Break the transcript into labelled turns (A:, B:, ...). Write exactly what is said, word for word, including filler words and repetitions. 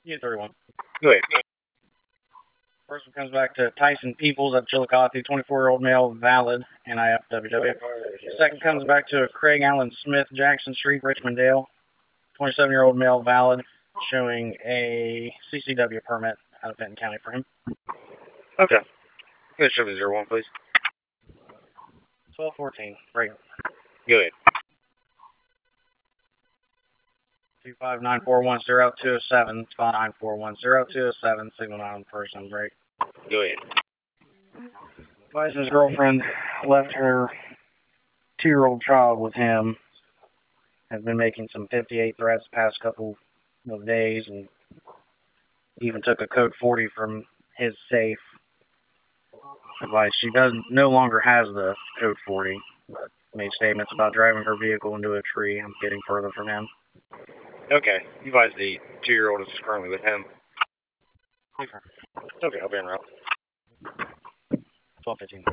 A: U thirty-one.
B: Go ahead.
A: First one comes back to Tyson Peoples of Chillicothe, twenty-four-year-old male, valid, N I F W W. Second comes back to Craig Allen Smith, Jackson Street, Richmondale, twenty-seven-year-old male, valid, showing a C C W permit out of Benton County for him.
B: Okay. Go ahead, show me zero one, please.
A: twelve fourteen, right.
B: Go ahead.
A: two five nine four one zero two seven, five nine four one zero two seven, signal nine on person, break.
B: Go ahead.
A: Bison's girlfriend left her two-year-old child with him, has been making some fifty-eight threats the past couple of days, and even took a code forty from his safe. Advice, she doesn't no longer has the code forty, but made statements about driving her vehicle into a tree. I'm getting further from him.
B: Okay. You advise the two-year-old is currently with him.
A: Okay.
B: Okay, I'll be en route.
A: twelve fifteen.